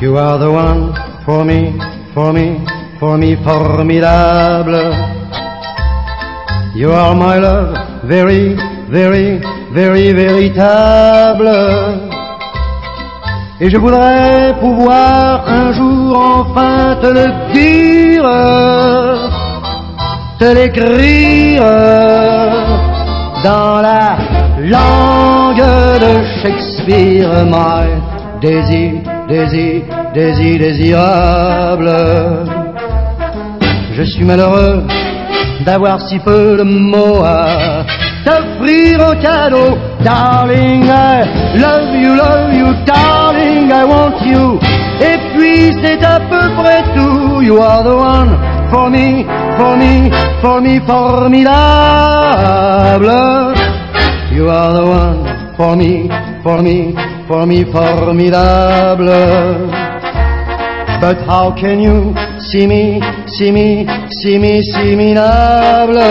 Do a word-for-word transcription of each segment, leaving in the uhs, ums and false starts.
You are the one for me, for me, for me, formidable. You are my love, very, very, very véritable. Et je voudrais pouvoir un jour enfin te le dire, te l'écrire dans la langue de Shakespeare. My désir, désir, désir, désirable. Je suis malheureux d'avoir si peu de mots à t'offrir en cadeau. Darling, I love you, love you, darling, I want you. Et puis c'est à peu près tout. You are the one for me, for me, for me, formidable. You are the one for me, for me, for me, formidable. But how can you see me, see me, see me, see me, minable?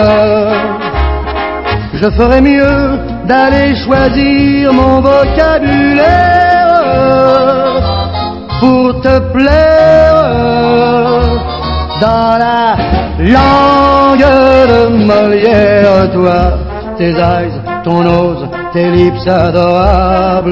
Je ferais mieux d'aller choisir mon vocabulaire pour te plaire dans la langue de Molière. Toi, tes eyes, ton nose, tes lips adorables.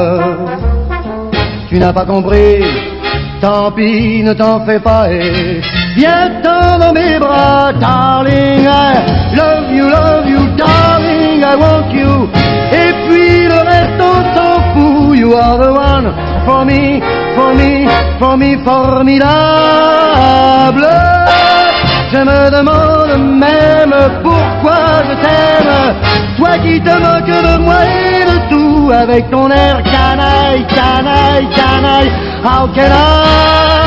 Tu n'as pas compris, tant pis, ne t'en fais pas et viens-t'en dans mes bras. Darling, I love you, love you, darling, I want you. Et puis le reste on s'en fout. You are the one for me, for me, for me, formidable. Je me demande même pourquoi je t'aime, toi qui te moques de moi et de tout, avec ton air canaille, canaille, canaille. How can I